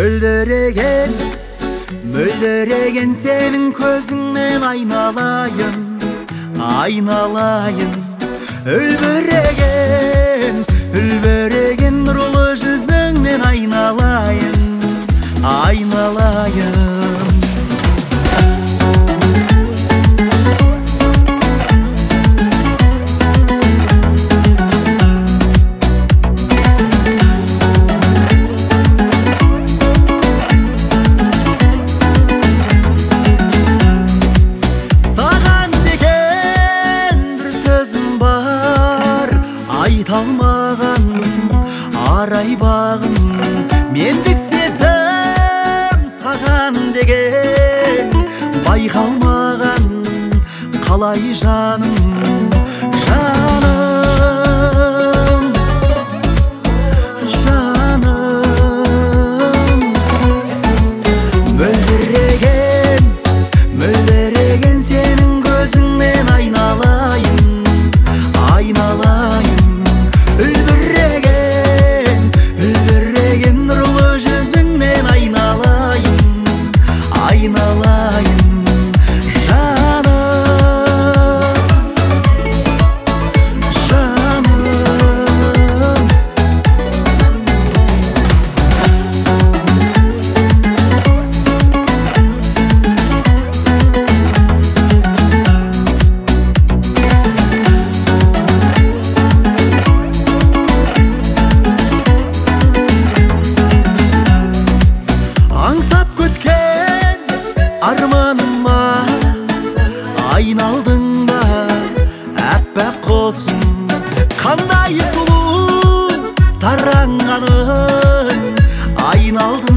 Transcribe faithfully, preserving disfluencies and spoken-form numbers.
Мөлдіреген, мөлдіреген сенің көзіңнен айналайын, айналайын. Үлбіреген, үлбіреген нұрлы жүзіңнен айналайын, айналайын. Айта алмаған арай бағым, мендік сезім саған деген байқалмаған қалай жаным, жаным, жаным. Мөлдіреген, мөлдіреген сенің көзіңнен айналайын, айналайын. Үлбіреген, үлбіреген нұрлы жүзіңнен айналайын, айналайын. Жаным, жаным. Аңсап көткен арманыма айналдың ба, әппақ қосым қандай сұлу таранғаның айналдың